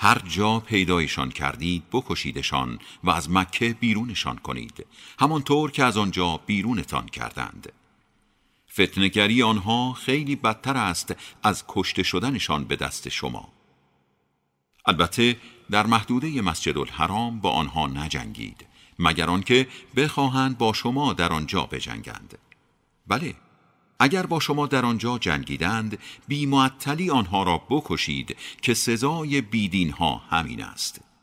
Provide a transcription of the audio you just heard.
هر جا پیدایشان کردید بکشیدشان و از مکه بیرونشان کنید، همانطور که از آنجا بیرونتان کردند. فتنه‌گری آنها خیلی بدتر است از کشته شدنشان به دست شما. البته در محدوده مسجد الحرام با آنها نجنگید، مگر آنکه بخواهند با شما در آنجا بجنگند. بله، اگر با شما در آنجا جنگیدند، بی معطلی آنها را بکشید که سزای بیدین ها همین است.